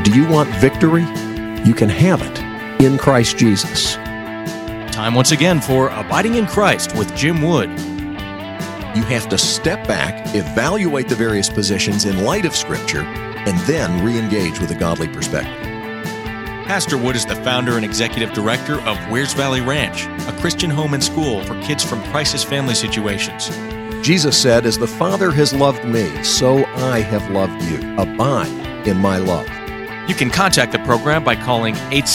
Do you want victory? You can have it in Christ Jesus. Time once again for Abiding in Christ with Jim Wood. You have to step back, evaluate the various positions in light of Scripture, and then re-engage with a godly perspective. Pastor Wood is the founder and executive director of Wears Valley Ranch, a Christian home and school for kids from crisis family situations. Jesus said, "As the Father has loved me, so I have loved you. Abide in my love." You can contact the program by calling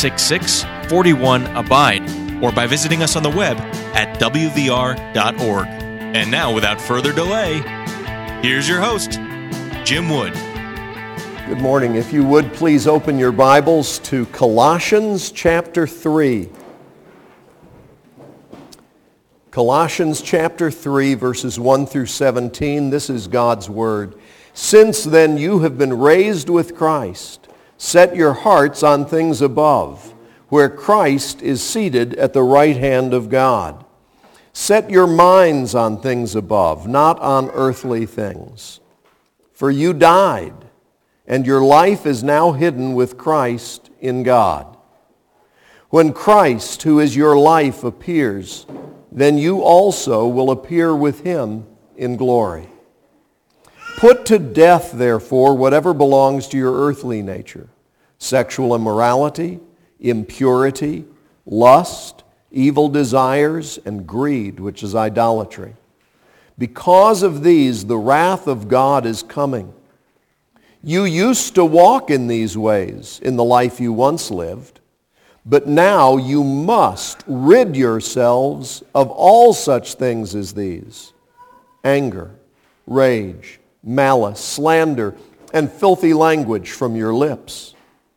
866-41-ABIDE or by visiting us on the web at wvr.org. And now, without further delay, here's your host, Jim Wood. Good morning. If you would, please open your Bibles to Colossians chapter 3. Colossians chapter 3, verses 1 through 17. This is God's Word. "Since then you have been raised with Christ. Set your hearts on things above, where Christ is seated at the right hand of God. Set your minds on things above, not on earthly things. For you died, and your life is now hidden with Christ in God. When Christ, who is your life, appears, then you also will appear with him in glory. Put to death, therefore, whatever belongs to your earthly nature: sexual immorality, impurity, lust, evil desires, and greed, which is idolatry. Because of these, the wrath of God is coming. You used to walk in these ways in the life you once lived, but now you must rid yourselves of all such things as these: anger, rage, malice, slander, and filthy language from your lips.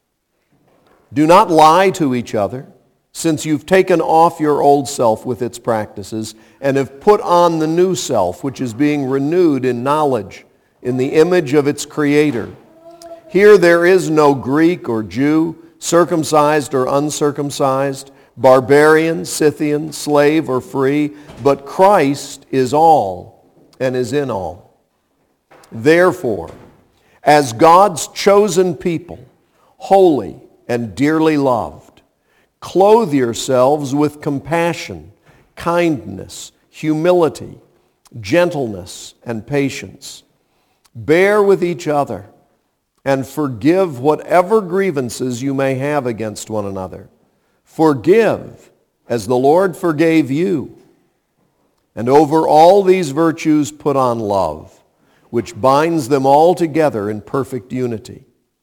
Do not lie to each other, since you've taken off your old self with its practices and have put on the new self, which is being renewed in knowledge in the image of its Creator. Here there is no Greek or Jew, circumcised or uncircumcised, barbarian, Scythian, slave or free, but Christ is all and is in all. Therefore, as God's chosen people, holy and dearly loved, clothe yourselves with compassion, kindness, humility, gentleness, and patience. Bear with each other and forgive whatever grievances you may have against one another. Forgive as the Lord forgave you. And over all these virtues put on love, which binds them all together in perfect unity.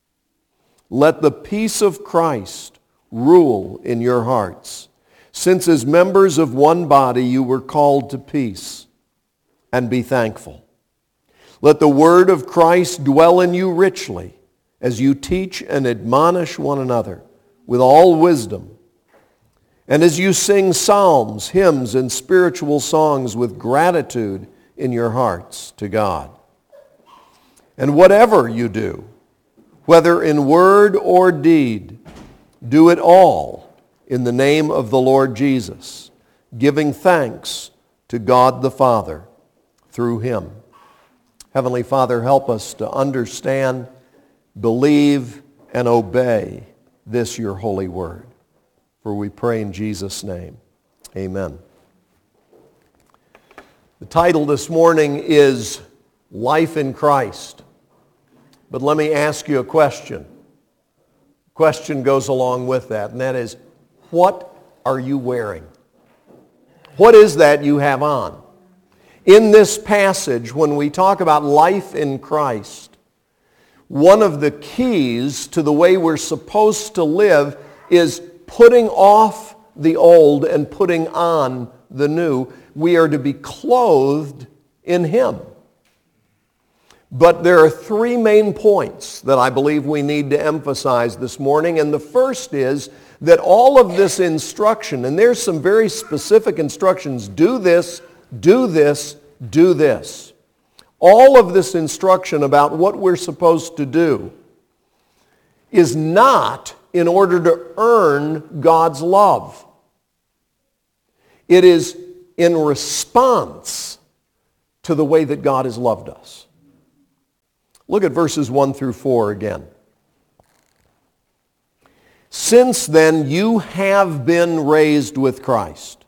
Let the peace of Christ rule in your hearts, since as members of one body you were called to peace, and be thankful. Let the word of Christ dwell in you richly, as you teach and admonish one another with all wisdom, and as you sing psalms, hymns, and spiritual songs with gratitude in your hearts to God. And whatever you do, whether in word or deed, do it all in the name of the Lord Jesus, giving thanks to God the Father through him." Heavenly Father, help us to understand, believe, and obey this your holy word. For we pray in Jesus' name. Amen. The title this morning is Life in Christ. But let me ask you a question. The question goes along with that, and that is, what are you wearing? What is that you have on? In this passage, when we talk about life in Christ, one of the keys to the way we're supposed to live is putting off the old and putting on the new. We are to be clothed in him. But there are three main points that I believe we need to emphasize this morning. And the first is that all of this instruction, and there's some very specific instructions: do this, do this, do this. All of this instruction about what we're supposed to do is not in order to earn God's love. It is in response to the way that God has loved us. Look at verses 1 through 4 again. Since then you have been raised with Christ.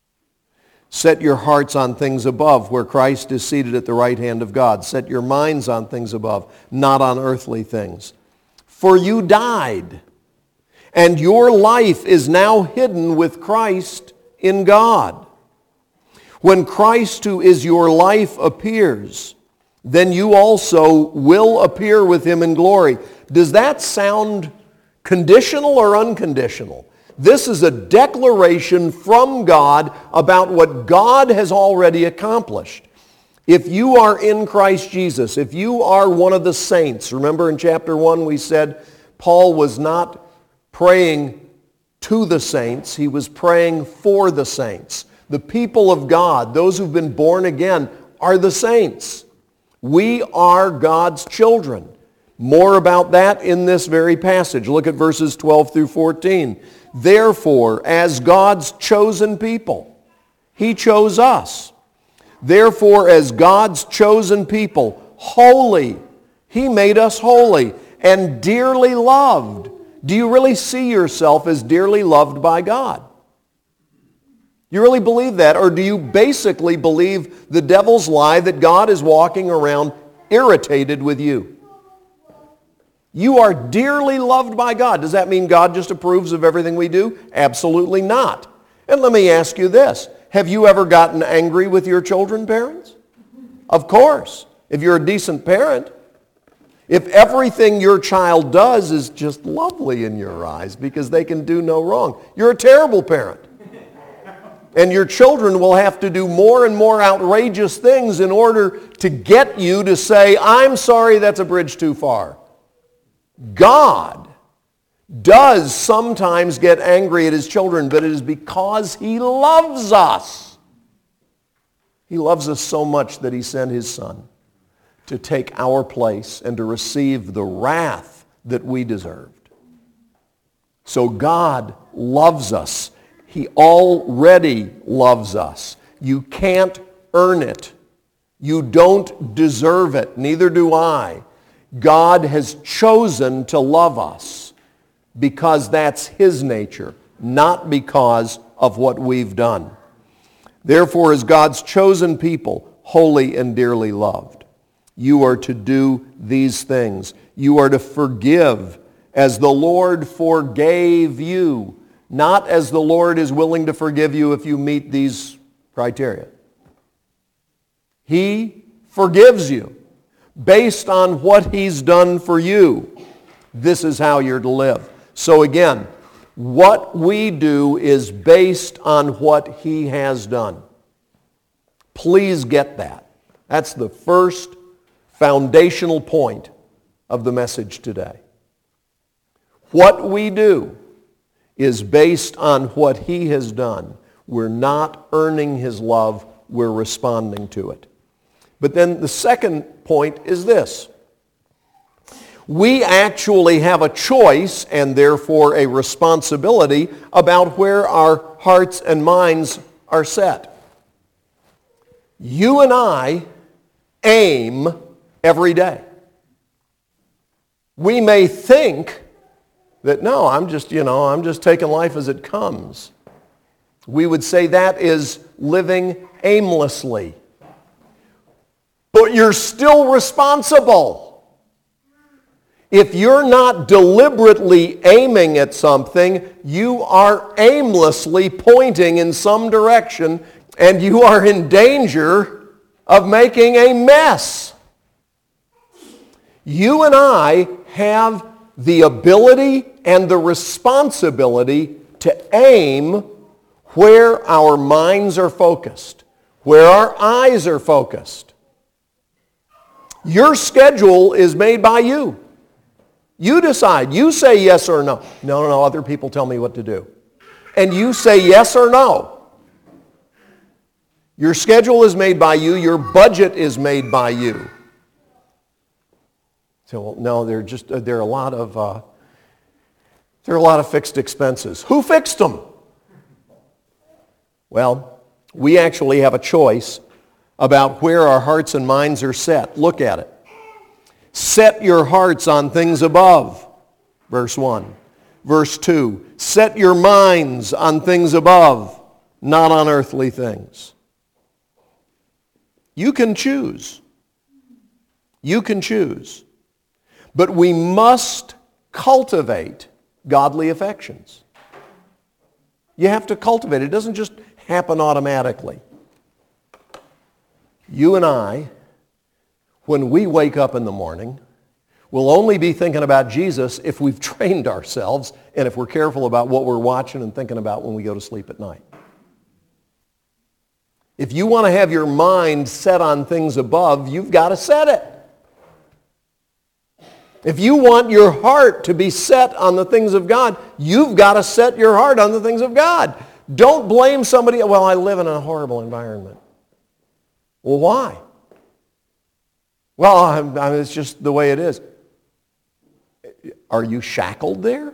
Set your hearts on things above, where Christ is seated at the right hand of God. Set your minds on things above, not on earthly things. For you died, and your life is now hidden with Christ in God. When Christ, who is your life, appears, then you also will appear with him in glory. Does that sound conditional or unconditional? This is a declaration from God about what God has already accomplished. If you are in Christ Jesus, if you are one of the saints, remember in chapter 1 we said Paul was not praying to the saints, he was praying for the saints. The people of God, those who've been born again, are the saints. We are God's children. More about that in this very passage. Look at verses 12 through 14. Therefore, as God's chosen people, he chose us. Therefore, as God's chosen people, holy, he made us holy and dearly loved. Do you really see yourself as dearly loved by God? You really believe that? Or do you basically believe the devil's lie that God is walking around irritated with you? You are dearly loved by God. Does that mean God just approves of everything we do? Absolutely not. And let me ask you this. Have you ever gotten angry with your children, parents? Of course. If you're a decent parent. If everything your child does is just lovely in your eyes because they can do no wrong, you're a terrible parent. And your children will have to do more and more outrageous things in order to get you to say, I'm sorry, that's a bridge too far. God does sometimes get angry at his children, but it is because he loves us. He loves us so much that he sent his Son to take our place and to receive the wrath that we deserved. So God loves us. He already loves us. You can't earn it. You don't deserve it. Neither do I. God has chosen to love us because that's his nature, not because of what we've done. Therefore, as God's chosen people, holy and dearly loved, you are to do these things. You are to forgive as the Lord forgave you, not as the Lord is willing to forgive you if you meet these criteria. He forgives you based on what he's done for you. This is how you're to live. So again, what we do is based on what he has done. Please get that. That's the first foundational point of the message today. What we do is based on what he has done. We're not earning his love, we're responding to it. But then the second point is this. We actually have a choice and therefore a responsibility about where our hearts and minds are set. You and I aim every day. We may think that, no, I'm just taking life as it comes. We would say that is living aimlessly. But you're still responsible. If you're not deliberately aiming at something, you are aimlessly pointing in some direction, and you are in danger of making a mess. You and I have the ability and the responsibility to aim where our minds are focused, where our eyes are focused. Your schedule is made by you. You decide. You say yes or no. No, other people tell me what to do. And you say yes or no. Your schedule is made by you. Your budget is made by you. So, no, there are a lot of fixed expenses. Who fixed them? Well, we actually have a choice about where our hearts and minds are set. Look at it. Set your hearts on things above, verse 1. verse 2. Set your minds on things above, not on earthly things. You can choose. You can choose. But we must cultivate godly affections. You have to cultivate it. It doesn't just happen automatically. You and I, when we wake up in the morning, will only be thinking about Jesus if we've trained ourselves and if we're careful about what we're watching and thinking about when we go to sleep at night. If you want to have your mind set on things above, you've got to set it. If you want your heart to be set on the things of God, you've got to set your heart on the things of God. Don't blame somebody, well, I live in a horrible environment. Well, why? Well, it's just the way it is. Are you shackled there?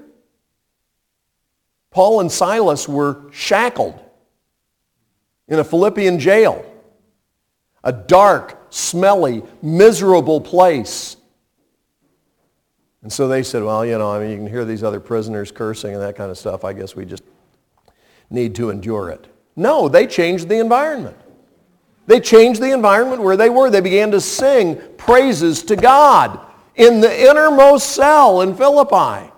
Paul and Silas were shackled in a Philippian jail. A dark, smelly, miserable place. And so they said, well, you can hear these other prisoners cursing and that kind of stuff. I guess we just need to endure it. No, they changed the environment. They changed the environment where they were. They began to sing praises to God in the innermost cell in Philippi.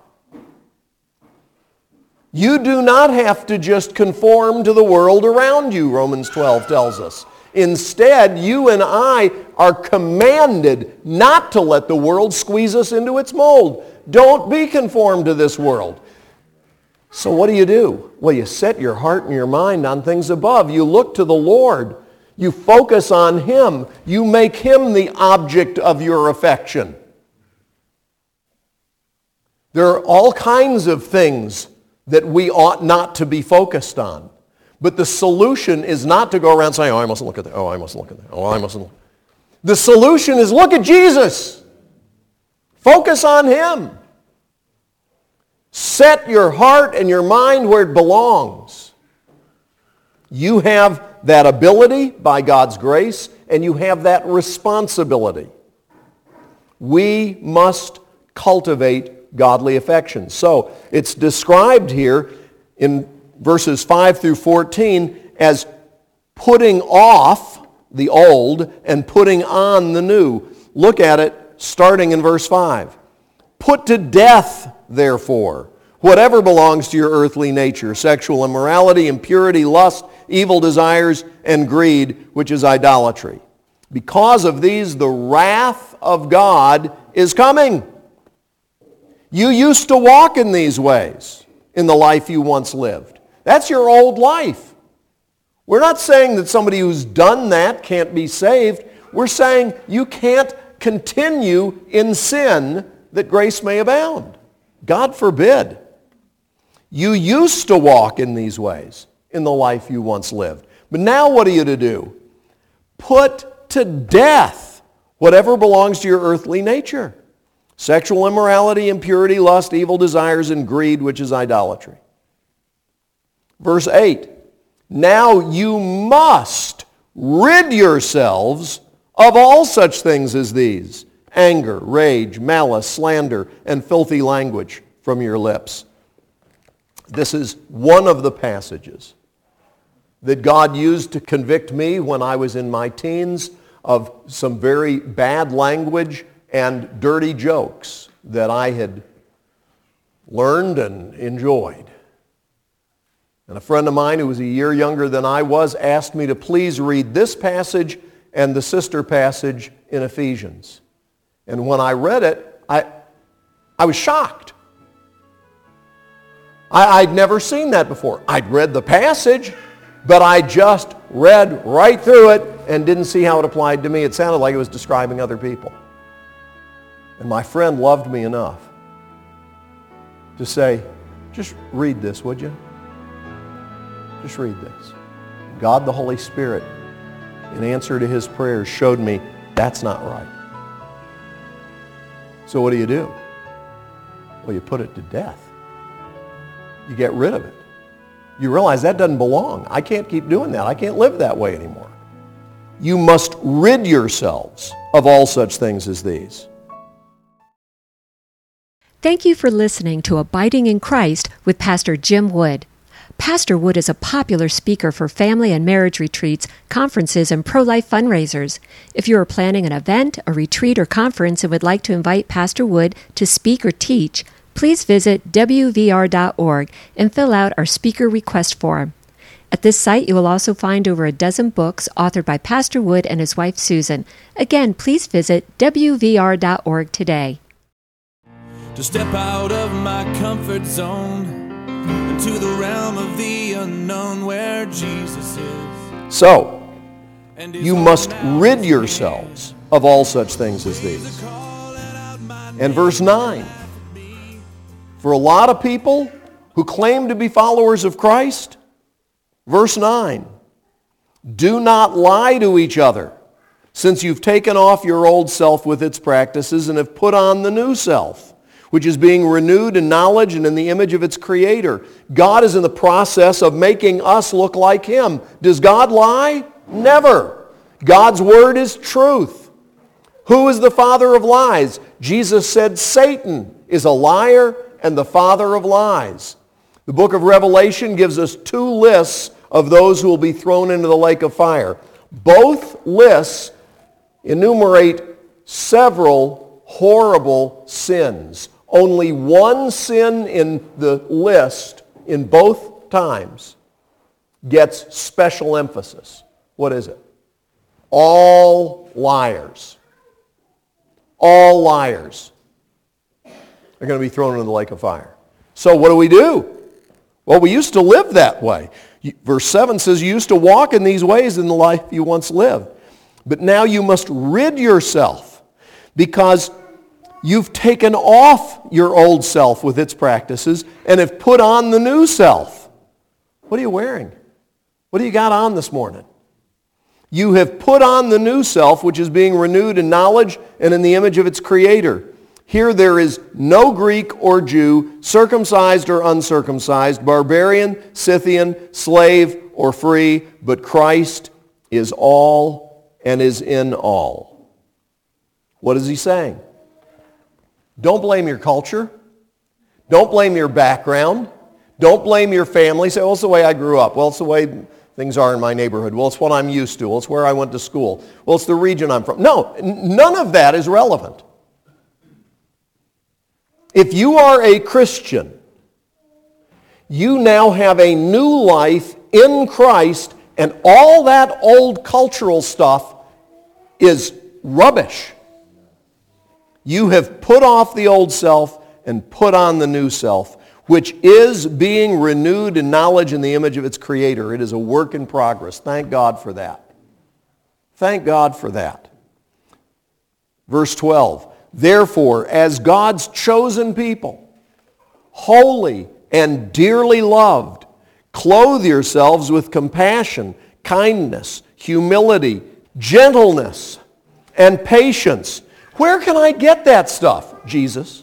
You do not have to just conform to the world around you, Romans 12 tells us. Instead, you and I are commanded not to let the world squeeze us into its mold. Don't be conformed to this world. So what do? Well, you set your heart and your mind on things above. You look to the Lord. You focus on Him. You make Him the object of your affection. There are all kinds of things that we ought not to be focused on. But the solution is not to go around saying, I mustn't look at that. I mustn't look at that. I mustn't look. The solution is look at Jesus. Focus on Him. Set your heart and your mind where it belongs. You have that ability by God's grace, and you have that responsibility. We must cultivate godly affections. So it's described here in verses 5 through 14 as putting off the old and putting on the new. Look at it starting in verse 5. Put to death, therefore, whatever belongs to your earthly nature, sexual immorality, impurity, lust, evil desires, and greed, which is idolatry. Because of these, the wrath of God is coming. You used to walk in these ways in the life you once lived. That's your old life. We're not saying that somebody who's done that can't be saved. We're saying you can't continue in sin that grace may abound. God forbid. You used to walk in these ways in the life you once lived. But now what are you to do? Put to death whatever belongs to your earthly nature. Sexual immorality, impurity, lust, evil desires, and greed, which is idolatry. Verse 8. Now you must rid yourselves of all such things as these: anger, rage, malice, slander, and filthy language from your lips. This is one of the passages that God used to convict me when I was in my teens of some very bad language and dirty jokes that I had learned and enjoyed. And a friend of mine who was a year younger than I was asked me to please read this passage and the sister passage in Ephesians. And when I read it, I was shocked. I'd never seen that before. I'd read the passage, but I just read right through it and didn't see how it applied to me. It sounded like it was describing other people. And my friend loved me enough to say, just read this, would you? Just read this. God the Holy Spirit, in answer to his prayers, showed me that's not right. So what do? Well, you put it to death. You get rid of it. You realize that doesn't belong. I can't keep doing that. I can't live that way anymore. You must rid yourselves of all such things as these. Thank you for listening to Abiding in Christ with Pastor Jim Wood. Pastor Wood is a popular speaker for family and marriage retreats, conferences, and pro-life fundraisers. If you are planning an event, a retreat, or conference and would like to invite Pastor Wood to speak or teach, please visit wvr.org and fill out our speaker request form. At this site, you will also find over a dozen books authored by Pastor Wood and his wife Susan. Again, please visit wvr.org today. To step out of my comfort zone into the realm of the unknown where Jesus is. So, you must rid yourselves of all such things as these. And verse 9, for a lot of people who claim to be followers of Christ, verse 9, do not lie to each other, since you've taken off your old self with its practices and have put on the new self, which is being renewed in knowledge and in the image of its Creator. God is in the process of making us look like Him. Does God lie? Never. God's Word is truth. Who is the father of lies? Jesus said Satan is a liar and the father of lies. The book of Revelation gives us two lists of those who will be thrown into the lake of fire. Both lists enumerate several horrible sins. Only one sin in the list in both times gets special emphasis. What is it? All liars. All liars are going to be thrown into the lake of fire. So what do? Well, we used to live that way. Verse 7 says, you used to walk in these ways in the life you once lived. But now you must rid yourself, because you've taken off your old self with its practices and have put on the new self. What are you wearing? What do you got on this morning? You have put on the new self, which is being renewed in knowledge and in the image of its Creator. Here there is no Greek or Jew, circumcised or uncircumcised, barbarian, Scythian, slave or free, but Christ is all and is in all. What is he saying? Don't blame your culture. Don't blame your background. Don't blame your family. Say, well, it's the way I grew up. Well, it's the way things are in my neighborhood. Well, it's what I'm used to. Well, it's where I went to school. Well, it's the region I'm from. No, none of that is relevant. If you are a Christian, you now have a new life in Christ, and all that old cultural stuff is rubbish. You have put off the old self and put on the new self, which is being renewed in knowledge in the image of its Creator. It is a work in progress. Thank God for that. Thank God for that. Verse 12, therefore, as God's chosen people, holy and dearly loved, clothe yourselves with compassion, kindness, humility, gentleness, and patience. Where can I get that stuff? Jesus.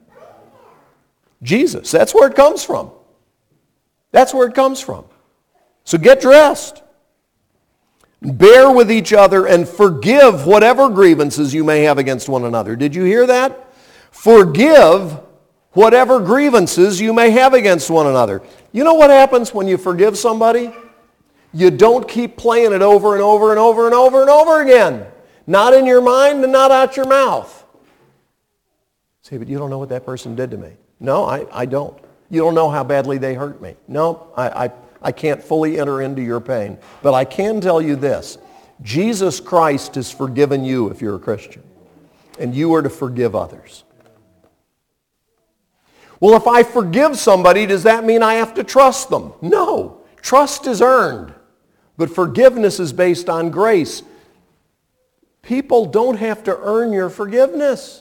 Jesus. That's where it comes from. That's where it comes from. So get dressed. Bear with each other and forgive whatever grievances you may have against one another. Did you hear that? Forgive whatever grievances you may have against one another. You know what happens when you forgive somebody? You don't keep playing it over and over and over and over and over again. Not in your mind and not out your mouth. Say, but you don't know what that person did to me. No, I don't. You don't know how badly they hurt me. No, I can't fully enter into your pain. But I can tell you this. Jesus Christ has forgiven you if you're a Christian. And you are to forgive others. Well, if I forgive somebody, does that mean I have to trust them? No. Trust is earned. But forgiveness is based on grace. People don't have to earn your forgiveness.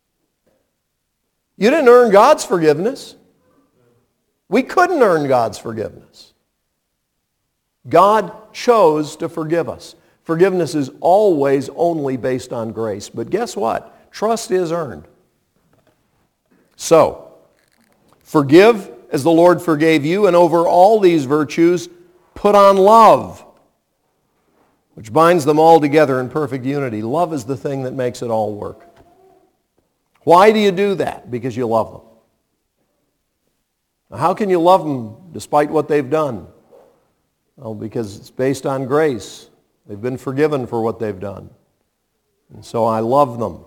You didn't earn God's forgiveness. We couldn't earn God's forgiveness. God chose to forgive us. Forgiveness is always only based on grace. But guess what? Trust is earned. So, forgive as the Lord forgave you, and over all these virtues, put on love, which binds them all together in perfect unity. Love is the thing that makes it all work. Why do you do that? Because you love them. Now, how can you love them despite what they've done? Well, because it's based on grace. They've been forgiven for what they've done. And so I love them.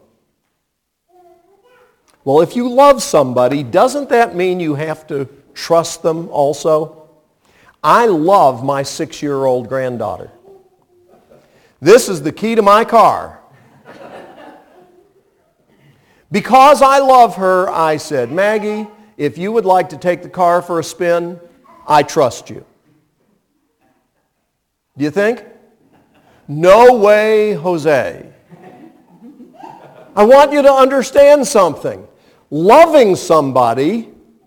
Well, if you love somebody, doesn't that mean you have to trust them also? I love my 6-year-old granddaughter. This is the key to my car. Because I love her, I said, Maggie, if you would like to take the car for a spin, I trust you. Do you think? No way, Jose. I want you to understand something. Loving somebody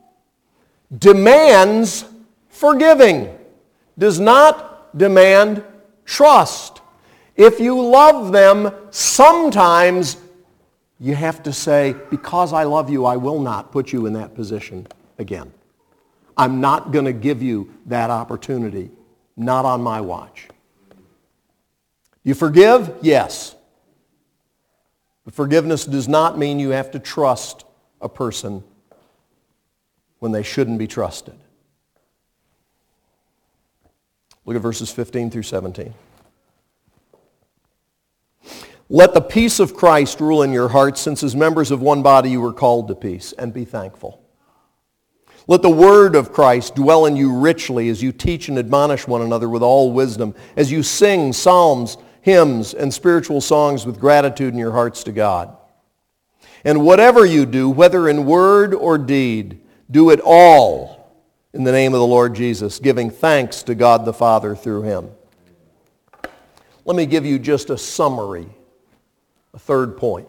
demands forgiving, does not demand trust. If you love them, sometimes you have to say, because I love you, I will not put you in that position again. I'm not going to give you that opportunity, not on my watch. You forgive? Yes. But forgiveness does not mean you have to trust a person when they shouldn't be trusted. Look at verses 15 through 17. Let the peace of Christ rule in your hearts, since as members of one body you were called to peace, and be thankful. Let the word of Christ dwell in you richly as you teach and admonish one another with all wisdom, as you sing psalms, hymns, and spiritual songs with gratitude in your hearts to God. And whatever you do, whether in word or deed, do it all in the name of the Lord Jesus, giving thanks to God the Father through him. Let me give you just a summary, a third point.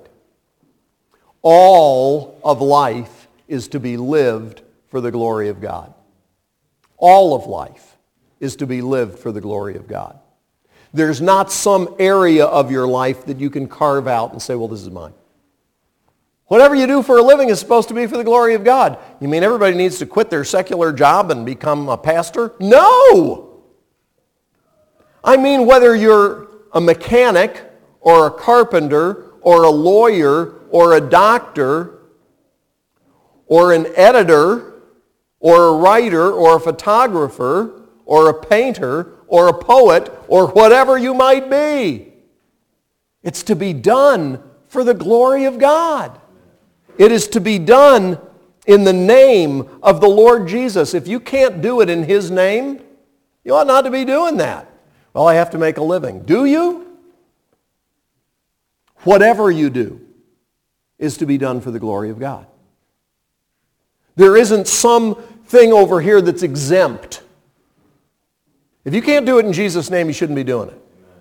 All of life is to be lived for the glory of God. All of life is to be lived for the glory of God. There's not some area of your life that you can carve out and say, well, this is mine. Whatever you do for a living is supposed to be for the glory of God. You mean everybody needs to quit their secular job and become a pastor? No! I mean whether you're a mechanic or a carpenter or a lawyer or a doctor or an editor or a writer or a photographer or a painter or a poet or whatever you might be. It's to be done for the glory of God. It is to be done in the name of the Lord Jesus. If you can't do it in his name, you ought not to be doing that. Well, I have to make a living. Do you? Whatever you do is to be done for the glory of God. There isn't something over here that's exempt. If you can't do it in Jesus' name, you shouldn't be doing it.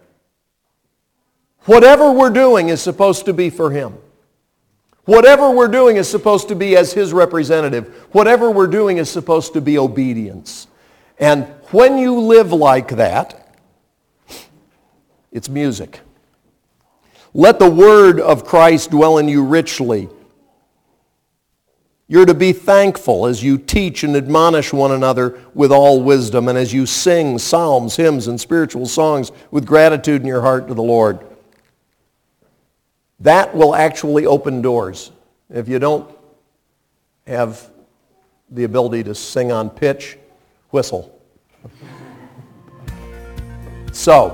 Whatever we're doing is supposed to be for him. Whatever we're doing is supposed to be as his representative. Whatever we're doing is supposed to be obedience. And when you live like that, it's music. Let the word of Christ dwell in you richly. You're to be thankful as you teach and admonish one another with all wisdom, and as you sing psalms, hymns, and spiritual songs with gratitude in your heart to the Lord. That will actually open doors. If you don't have the ability to sing on pitch, whistle. So,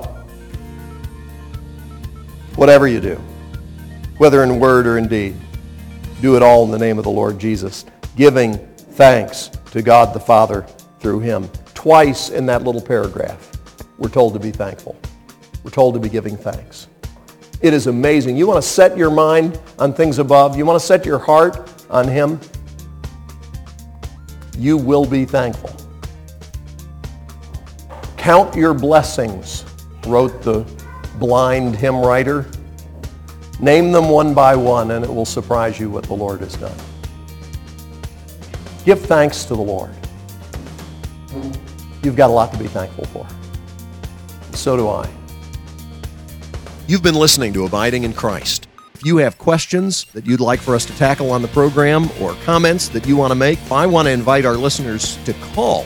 whatever you do, whether in word or in deed, do it all in the name of the Lord Jesus, giving thanks to God the Father through him. Twice in that little paragraph, we're told to be thankful. We're told to be giving thanks. It is amazing. You want to set your mind on things above? You want to set your heart on him? You will be thankful. Count your blessings, wrote the blind hymn writer. Name them one by one, and it will surprise you what the Lord has done. Give thanks to the Lord. You've got a lot to be thankful for. So do I. You've been listening to Abiding in Christ. If you have questions that you'd like for us to tackle on the program or comments that you want to make, I want to invite our listeners to call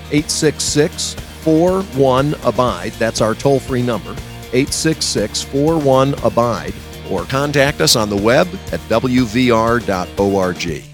866-41-ABIDE. That's our toll-free number, 866-41-ABIDE. or contact us on the web at wvr.org.